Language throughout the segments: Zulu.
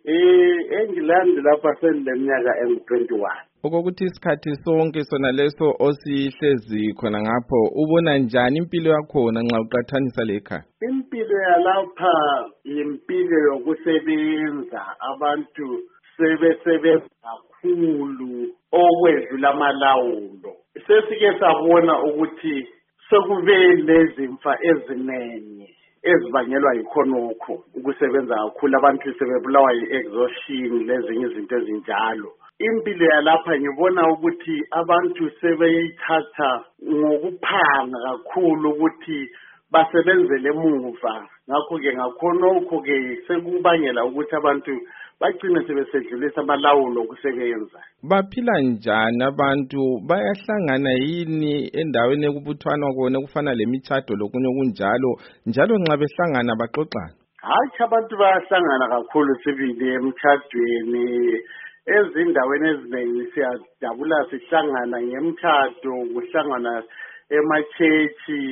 England lapha senileminyaka engu-21. Okokuthi isikhathi sonke sona leso osihlezi khona ngapho ubona njani impilo yakhona nxa uqathanisa lekhaya? Impilo yalapha impilo yokusebenza, abantu sebesebenza kakhulu okwedlula amalawulo. Sesike sabona ukuthi sekube lezimfa eziningi ezibangelwa yikhonokho ukusebenza kakhulu, abantu sebebulawa yi-exhaustion lezinye izinto ezinjalo. Impilo yalapha ngibona ukuthi abantu sebeyithatha ngokuphanga kakhulu ukuthi basebenzele emuva. Ngakho-ke ngakhonokho-ke sekubangela ukuthi abantu bagcine sebesedlulisa amalawulo okusebenza. Baphila njani abantu? Bayahlangana yini endaweni ekubuthwana kona kufana lemitshato lokunye okunjalo? Njalo nxa behlangana baxoxana? Hayi, abantu bayahlangana kakhulu sibili emtshadweni. Ezindaweni eziningi siyajabula sihlangana ngemtshado, kuhlangana emachechi.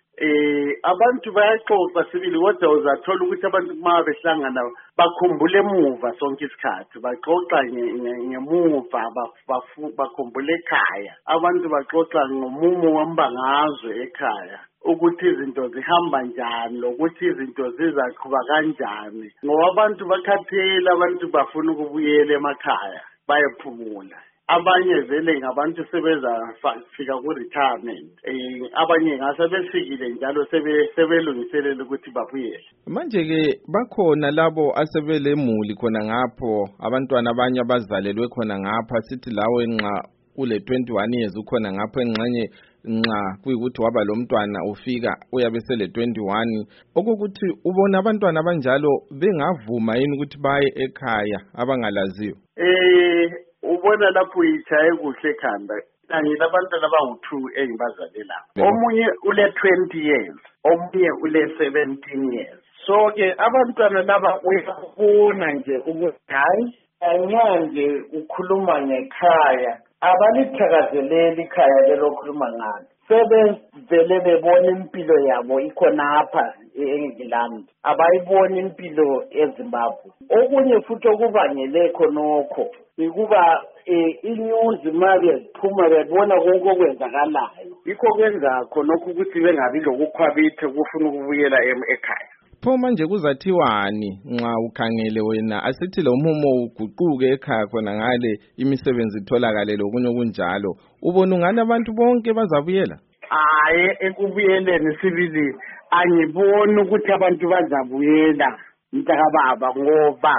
Abantu bayaxoxa sibili, kodwa uzathola ukuthi abantu uma behlangana bakhumbule emuva sonke isikhathi, baxoxa ngemuva, bakhumbule ekhaya. Abantu baxoxa ngomumo wembangazwe ekhaya, ukuthi izinto zihamba njani lokuthi izinto zizaqhuba kanjani. Ngoba abantu bakhathele, abantu bafuna ukubuyela emakhaya bayephumula. Abanye vele ngabantu sebezafika ku-retirement, abanye ngase befikile njalo sebelungiselela ukuthi babuyele. Manje-ke bakhona labo asebelemuli khona ngapho, abantwana abanye abazalelwe khona ngapha, sithi lawe nxa ule 21 years ukhona ngapho engxenye nxa kuyikuthi waba lo mntwana ufika uyabe sele 21, okokuthi ubona abantwana abanjalo bengavuma yini ukuthi baye ekhaya abangalaziyo? Ubona lapho uyichaye kuhle ekhanda. Ngilabantwana abangu-2 engibazalela. Omunye ule 20 years, omunye ule 17 years. So-ke abantwana laba uyabona nje ukuthi hayi, nxa nje ukhuluma ngekhaya, abalithakazeleli ikhaya lelokhuluma ngalo. Sebevele bebona impilo yabo ikhonapha e-England, abayiboni impilo eZimbabwe. Okunye futhi okubangele khonokho ikuba inews manje ziphuma bebona konke okwenzakalayo. Yikho kwenza khonokho ukuthi bengabi lokukhwabitha kufuna ukubuyela ekhaya. Pho manje kuzathiwani nxa ukhangele wena, asithi lo mumo uguquke ekhaya khona ngale imisebenzi itholakale lokunye okunjalo, ubona ungani abantu bonke bazabuyela? Hayi, ekubuyeleni sibili angiboni ukuthi abantu bazabuyela mntakababa, ngoba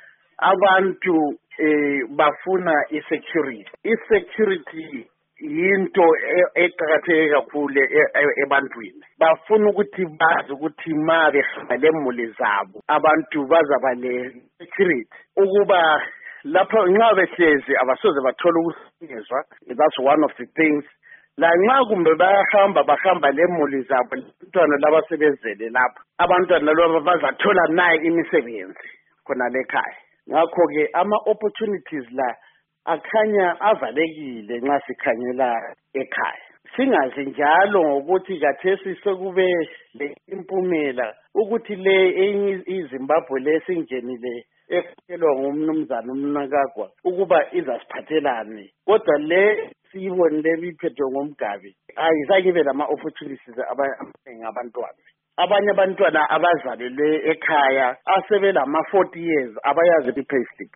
abantu bafuna i-security. I-security yinto eqakatheke kakhulu ebantwini. Bafuna ukuthi bazi ukuthi ma behamba lemuli zabo abantu bazaba le-security, ukuba lapho nxa behlezi abasoze bathola ukuhlukunyezwa. That's one of the things. La nxa kumbe bahamba lemuli zabo, abantwana labasebenzele lapha, abantwana laba bazathola naye imisebenzi khona lekhaya. Ngakho-ke ama-opportunities la akhanya avalekile nxa sikhangela ekhaya. Singazi njalo ngokuthi kathesi sekube le impumela ukuthi le enye iZimbabwe lesingenile efikelwa ngumnumzana uMnangagwa ukuba izasiphathelane, kodwa le siyibonile biphethwe ngomgabi ayizange ibe lama-opportunities abantwana. Abanye abantwana abazalelwe ekhaya asebelama 40 years abayazi i-payslip.